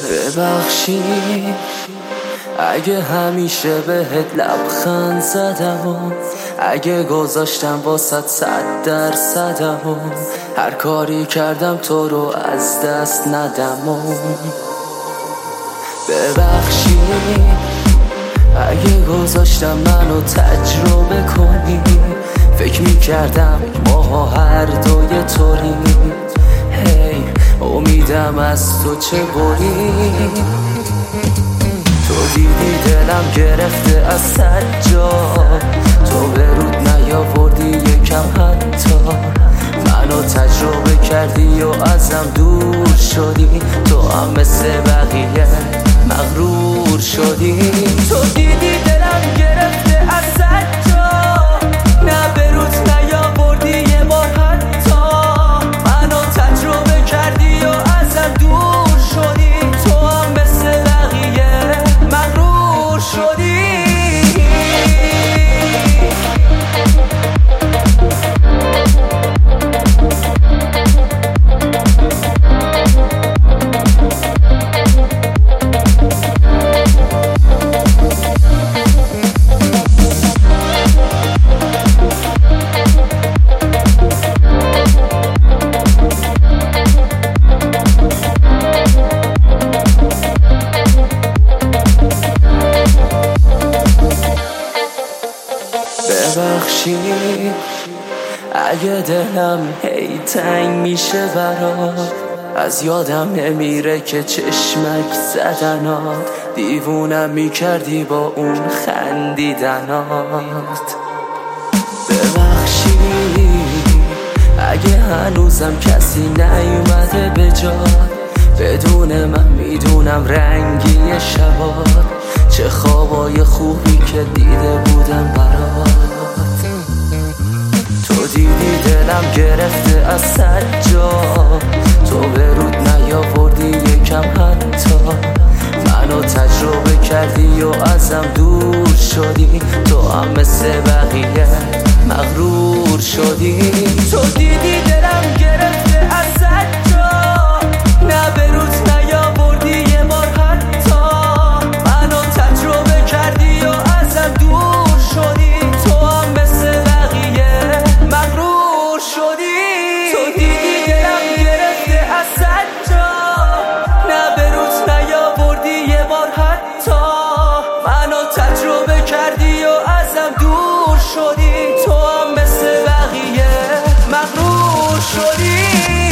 ببخشی اگه همیشه بهت لبخند زدم و اگه گذاشتم واسط 100%، هر کاری کردم تو رو از دست ندم. ببخشی اگه گذاشتم منو تجربه کنی، فکر میکردم ما هر دوی طوری، هی امیدم از تو چه بری. تو دیدی دلم گرفته از 100 جا، تو به رود نیاوردی یکم حتی، منو تجربه کردی و ازم دور شدی، تو هم مثل بقیه مغرور شدی. تو دیدی دلم گرفته از 100 جا، نه به رود نیاوردی یه بار حتی، منو تجربه کردی و ازم دور شدی، تو هم مثل بقیه مغرور شدی. ببخشی اگه دلم هی تنگ میشه برات، از یادم نمیره که چشمک زدنات دیوونم میکردی با اون خندیدنات. ببخشی اگه هنوزم کسی نیومده به جات، بدون من میدونم رنگی شبات، چه خوابای خوبی که دیده بودم برات. تو دیدی دلم گرفته از 100 جا، تو به رود نیاوردی یکم حتی، منو تجربه کردی و ازم دور شدی، تو هم مثل بقیه مغرور شدی. تو دیدی دلم گرفته از 100 جا، نه به رود نیاوردی یه بار حتی، منو تجربه کردی و ازم دور شدی، تو هم مثل بقیه مغرور شدی. تو دیدی دلم گرفته از 100 جا، نه به رود نیاوردی یه بار حتی، منو تجربه کردی و ازم دور شدی، تو هم مثل بقیه مغرور شدی.